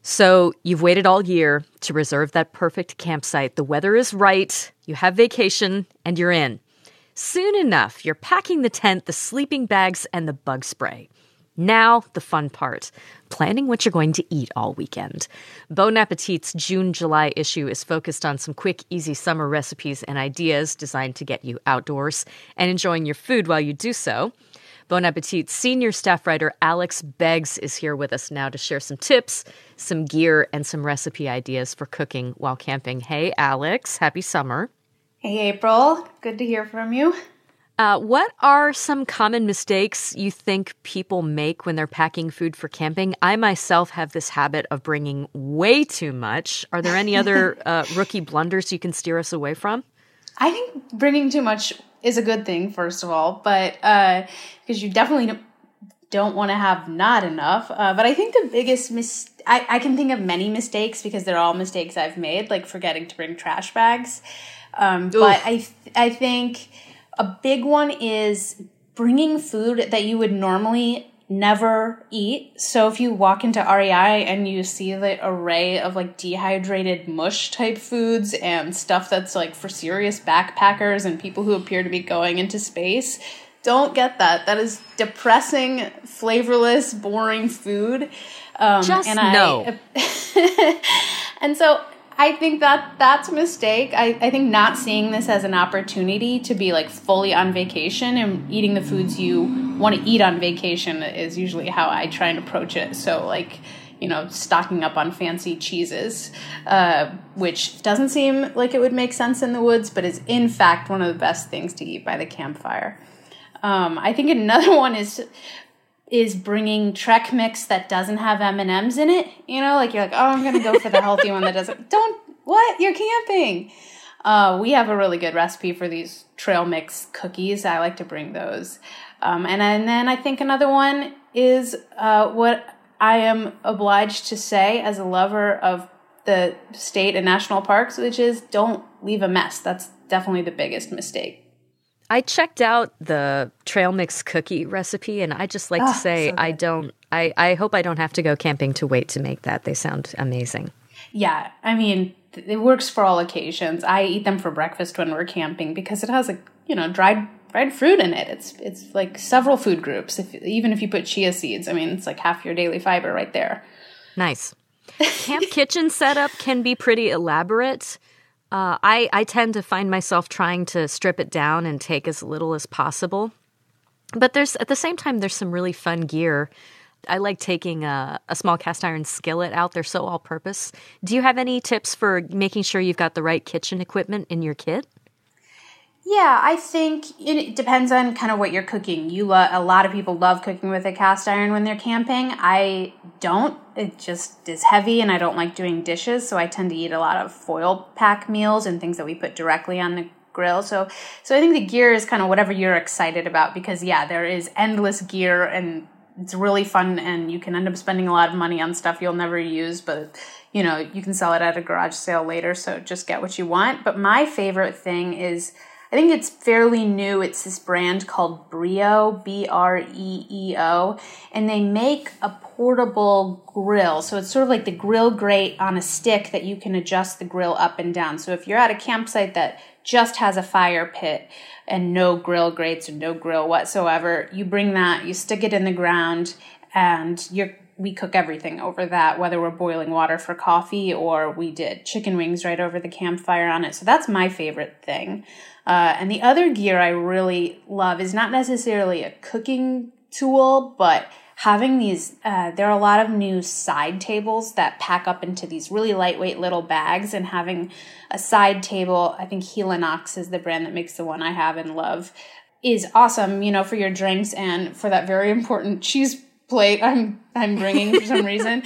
So you've waited all year to reserve that perfect campsite. The weather is right, you have vacation, and you're in. Soon enough, you're packing the tent, the sleeping bags, and the bug spray. Now, the fun part, planning what you're going to eat all weekend. Bon Appetit's June-July issue is focused on some quick, easy summer recipes and ideas designed to get you outdoors and enjoying your food while you do so. Bon Appetit's senior staff writer Alex Beggs is here with us now to share some tips, some gear, and some recipe ideas for cooking while camping. Hey, Alex. Happy summer. Hey, April. Good to hear from you. What are some common mistakes you think people make when they're packing food for camping? I myself have this habit of bringing way too much. Are there any other rookie blunders you can steer us away from? I think bringing too much is a good thing, first of all, but because you definitely don't want to have not enough. But I think the biggest I can think of many mistakes because they're all mistakes I've made, like forgetting to bring trash bags. But I think a big one is bringing food that you would normally never eat. So if you walk into REI and you see the array of like dehydrated mush type foods and stuff that's like for serious backpackers and people who appear to be going into space, don't get that. That is depressing, flavorless, boring food. No. And so I think that's a mistake. I think not seeing this as an opportunity to be like fully on vacation and eating the foods you want to eat on vacation is usually how I try and approach it. So like, stocking up on fancy cheeses, which doesn't seem like it would make sense in the woods, but is in fact one of the best things to eat by the campfire. I think another one is bringing Trek mix that doesn't have M&Ms in it. Like you're like, oh, I'm going to go for the healthy one that doesn't. What? You're camping. We have a really good recipe for these trail mix cookies. I like to bring those. And then I think another one is what I am obliged to say as a lover of the state and national parks, which is don't leave a mess. That's definitely the biggest mistake. I checked out the trail mix cookie recipe, and I just like to say so I hope I don't have to go camping to wait to make that. They sound amazing. Yeah, I mean, it works for all occasions. I eat them for breakfast when we're camping because it has dried fruit in it. It's like several food groups. Even if you put chia seeds, I mean, it's like half your daily fiber right there. Nice. Camp kitchen setup can be pretty elaborate. I tend to find myself trying to strip it down and take as little as possible. But at the same time, there's some really fun gear. I like taking a small cast iron skillet out. They're so all-purpose. Do you have any tips for making sure you've got the right kitchen equipment in your kit? Yeah, I think it depends on kind of what you're cooking. A lot of people love cooking with a cast iron when they're camping. I don't. It just is heavy, and I don't like doing dishes, so I tend to eat a lot of foil pack meals and things that we put directly on the grill. So I think the gear is kind of whatever you're excited about because, yeah, there is endless gear, and it's really fun, and you can end up spending a lot of money on stuff you'll never use, but you can sell it at a garage sale later, so just get what you want. But my favorite thing is, I think it's fairly new. It's this brand called Breo, Breeo, and they make a portable grill. So it's sort of like the grill grate on a stick that you can adjust the grill up and down. So if you're at a campsite that just has a fire pit and no grill grates or no grill whatsoever, you bring that, you stick it in the ground, and we cook everything over that, whether we're boiling water for coffee or we did chicken wings right over the campfire on it. So that's my favorite thing. And the other gear I really love is not necessarily a cooking tool, but having these, there are a lot of new side tables that pack up into these really lightweight little bags, and having a side table, I think Helinox is the brand that makes the one I have and love, is awesome, for your drinks and for that very important cheese plate I'm bringing for some reason.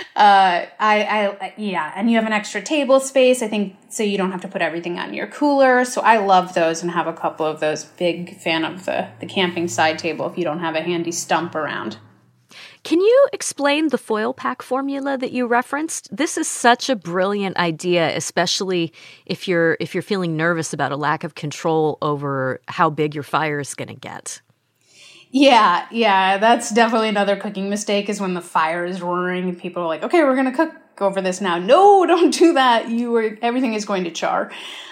And you have an extra table space, I think, so you don't have to put everything on your cooler. So I love those and have a couple of those. Big fan of the camping side table if you don't have a handy stump around. Can you explain the foil pack formula that you referenced? This is such a brilliant idea, especially if you're feeling nervous about a lack of control over how big your fire is going to get. Yeah, that's definitely another cooking mistake is when the fire is roaring and people are like, okay, we're going to cook over this now. No, don't do that. Everything is going to char.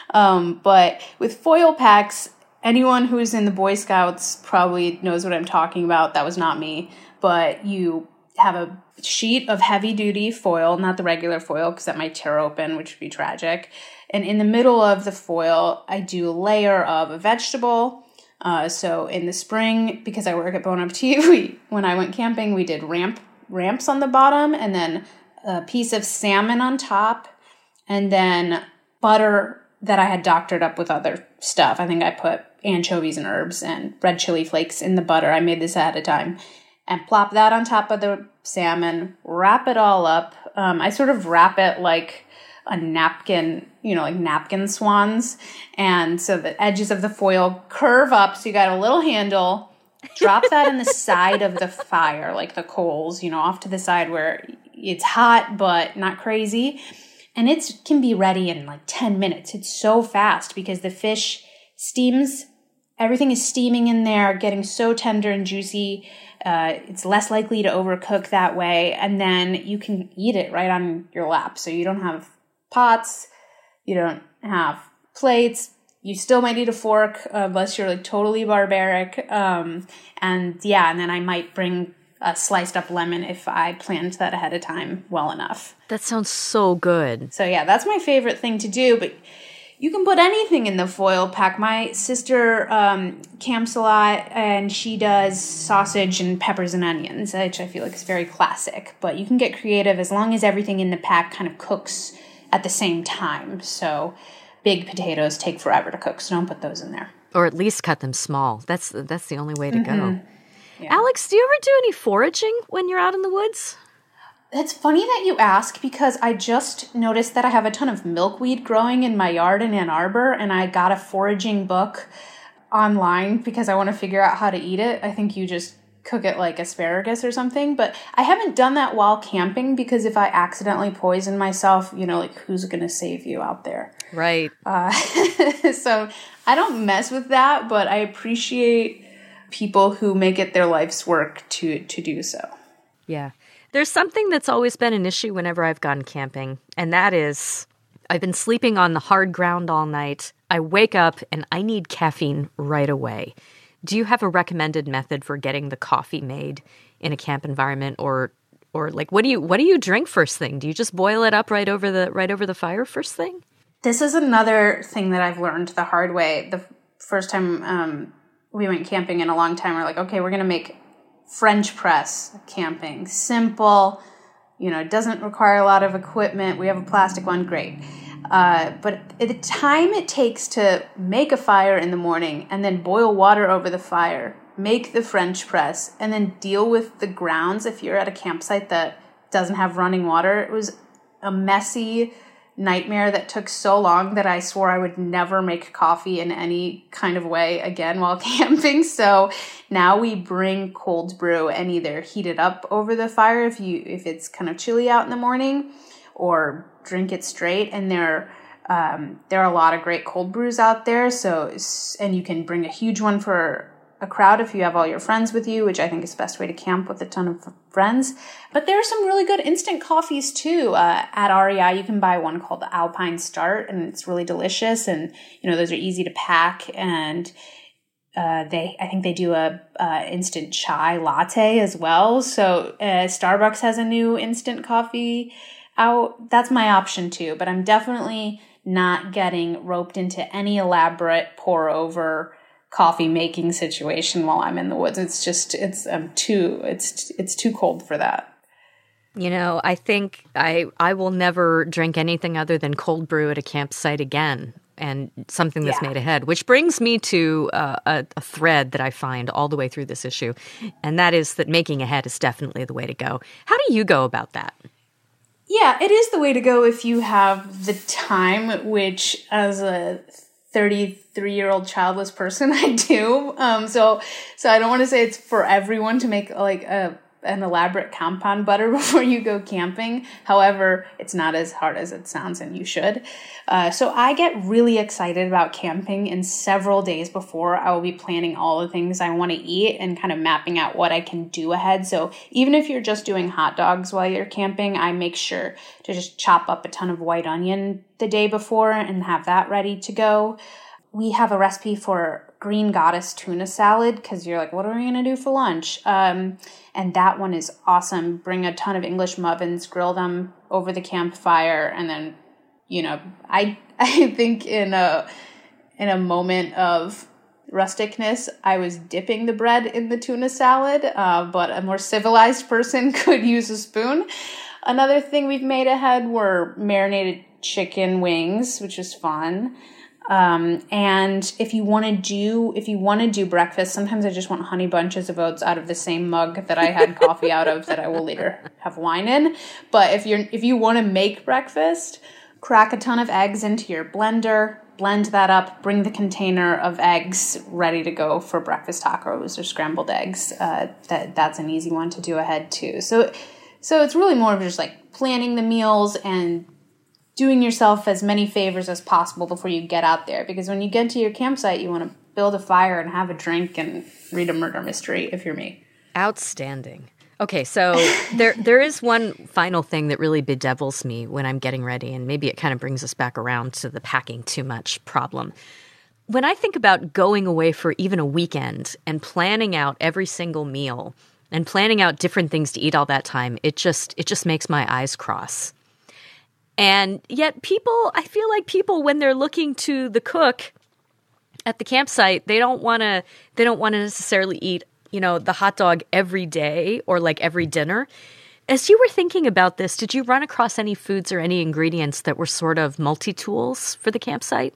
But with foil packs, anyone who's in the Boy Scouts probably knows what I'm talking about. That was not me. But you have a sheet of heavy-duty foil, not the regular foil, because that might tear open, which would be tragic. And in the middle of the foil, I do a layer of a vegetable. So in the spring, because I work at Bon Appetit, when I went camping, we did ramps on the bottom, and then a piece of salmon on top, and then butter that I had doctored up with other stuff. I think I put anchovies and herbs and red chili flakes in the butter. I made this ahead of time. And plop that on top of the salmon, wrap it all up. I sort of wrap it like a napkin, like napkin swans. And so the edges of the foil curve up, so you got a little handle. Drop that in the side of the fire, like the coals, off to the side where it's hot but not crazy. And it can be ready in like 10 minutes. It's so fast because the fish steams. Everything is steaming in there, getting so tender and juicy. It's less likely to overcook that way. And then you can eat it right on your lap. So you don't have pots. You don't have plates. You still might need a fork unless you're like totally barbaric. And then I might bring a sliced up lemon if I planned that ahead of time well enough. That sounds so good. So yeah, that's my favorite thing to do. But you can put anything in the foil pack. My sister camps a lot, and she does sausage and peppers and onions, which I feel like is very classic. But you can get creative as long as everything in the pack kind of cooks at the same time. So big potatoes take forever to cook, so don't put those in there. Or at least cut them small. That's the only way to go. Yeah. Alex, do you ever do any foraging when you're out in the woods? It's funny that you ask because I just noticed that I have a ton of milkweed growing in my yard in Ann Arbor, and I got a foraging book online because I want to figure out how to eat it. I think you just cook it like asparagus or something, but I haven't done that while camping because if I accidentally poison myself, like who's going to save you out there? Right. So I don't mess with that, but I appreciate people who make it their life's work to do so. Yeah. There's something that's always been an issue whenever I've gone camping, and that is I've been sleeping on the hard ground all night. I wake up and I need caffeine right away. Do you have a recommended method for getting the coffee made in a camp environment, or like what do you drink first thing? Do you just boil it up right over the fire first thing? This is another thing that I've learned the hard way. The first time we went camping in a long time, we're like, okay, we're going to make French press camping. Simple, it doesn't require a lot of equipment. We have a plastic one, great. But at the time it takes to make a fire in the morning and then boil water over the fire, make the French press, and then deal with the grounds if you're at a campsite that doesn't have running water, it was a messy nightmare that took so long that I swore I would never make coffee in any kind of way again while camping. So now we bring cold brew and either heat it up over the fire if it's kind of chilly out in the morning, or drink it straight. And there are a lot of great cold brews out there. And you can bring a huge one for a crowd if you have all your friends with you, which I think is the best way to camp with a ton of friends. But there are some really good instant coffees too. At REI, you can buy one called the Alpine Start, and it's really delicious. And those are easy to pack. And I think they do a instant chai latte as well. So Starbucks has a new instant coffee out. That's my option too. But I'm definitely not getting roped into any elaborate pour over coffee making situation while I'm in the woods. It's too cold for that. I think I will never drink anything other than cold brew at a campsite again, and something that's made ahead, which brings me to a thread that I find all the way through this issue, and that is that making ahead is definitely the way to go. How do you go about that? Yeah, it is the way to go if you have the time, which as a 33-year-old childless person I do. So I don't want to say it's for everyone to make like a an elaborate compound butter before you go camping. However, it's not as hard as it sounds, and you should. So I get really excited about camping, and several days before I will be planning all the things I want to eat and kind of mapping out what I can do ahead. So even if you're just doing hot dogs while you're camping, I make sure to just chop up a ton of white onion the day before and have that ready to go. We have a recipe for green goddess tuna salad because you're like, what are we going to do for lunch? And that one is awesome. Bring a ton of English muffins, grill them over the campfire, and then, I think in a moment of rusticness, I was dipping the bread in the tuna salad, but a more civilized person could use a spoon. Another thing we've made ahead were marinated chicken wings, which is fun. And if you want to do breakfast, sometimes I just want honey bunches of oats out of the same mug that I had coffee out of that I will later have wine in. But if you want to make breakfast, crack a ton of eggs into your blender, blend that up, bring the container of eggs ready to go for breakfast tacos or scrambled eggs. That's an easy one to do ahead too. So it's really more of just like planning the meals and doing yourself as many favors as possible before you get out there. Because when you get to your campsite, you want to build a fire and have a drink and read a murder mystery, if you're me. Outstanding. Okay, so there is one final thing that really bedevils me when I'm getting ready, and maybe it kind of brings us back around to the packing too much problem. When I think about going away for even a weekend and planning out every single meal and planning out different things to eat all that time, it just makes my eyes cross. And yet I feel like people, when they're looking to the cook at the campsite, they don't want to necessarily eat, the hot dog every day or like every dinner. As you were thinking about this, did you run across any foods or any ingredients that were sort of multi-tools for the campsite?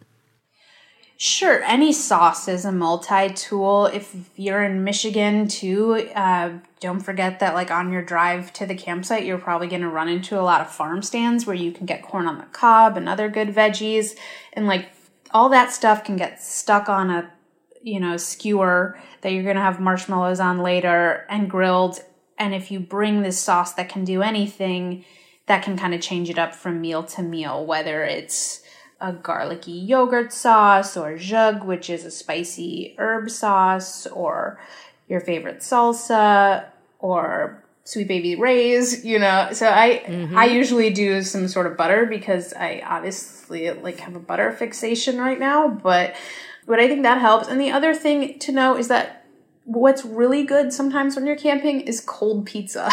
Sure. Any sauce is a multi-tool. If you're in Michigan too, don't forget that like on your drive to the campsite, you're probably going to run into a lot of farm stands where you can get corn on the cob and other good veggies. And like all that stuff can get stuck on a, skewer that you're going to have marshmallows on later and grilled. And if you bring this sauce that can do anything, that can kind of change it up from meal to meal, whether it's a garlicky yogurt sauce or zhug, which is a spicy herb sauce, or your favorite salsa, or Sweet Baby Ray's, So I usually do some sort of butter because I obviously have a butter fixation right now, but I think that helps. And the other thing to know is that what's really good sometimes when you're camping is cold pizza.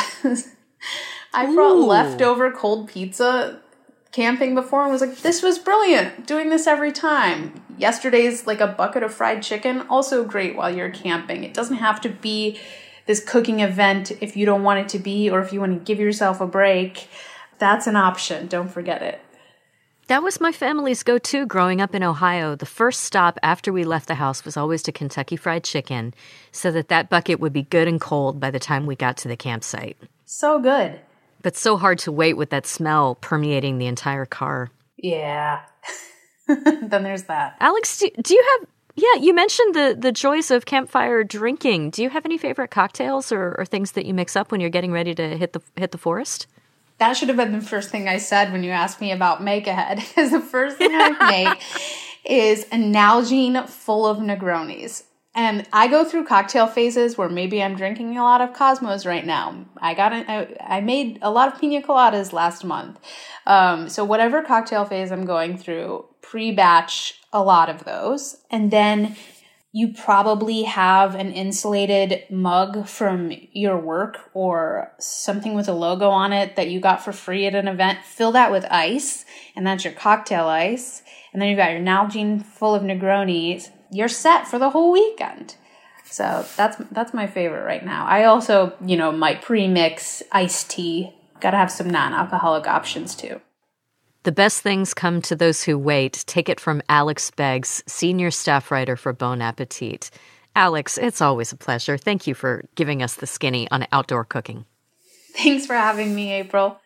I brought leftover cold pizza camping before and was like, this was brilliant, doing this every time. Yesterday's like a bucket of fried chicken, also great while you're camping. It doesn't have to be this cooking event if you don't want it to be, or if you want to give yourself a break. That's an option. Don't forget it. That was my family's go-to growing up in Ohio. The first stop after we left the house was always to Kentucky Fried Chicken so that bucket would be good and cold by the time we got to the campsite. So good. But so hard to wait with that smell permeating the entire car. Yeah. Then there's that. Alex, do you have... Yeah, you mentioned the joys of campfire drinking. Do you have any favorite cocktails or things that you mix up when you're getting ready to hit the forest? That should have been the first thing I said when you asked me about make ahead. Because the first thing I make is a Nalgene full of Negronis. And I go through cocktail phases where maybe I'm drinking a lot of Cosmos right now. I made a lot of pina coladas last month. So whatever cocktail phase I'm going through, pre-batch a lot of those. And then you probably have an insulated mug from your work or something with a logo on it that you got for free at an event. Fill that with ice, and that's your cocktail ice. And then you've got your Nalgene full of Negronis. You're set for the whole weekend. So that's my favorite right now. I also, might pre-mix iced tea. Got to have some non-alcoholic options too. The best things come to those who wait. Take it from Alex Beggs, senior staff writer for Bon Appetit. Alex, it's always a pleasure. Thank you for giving us the skinny on outdoor cooking. Thanks for having me, April.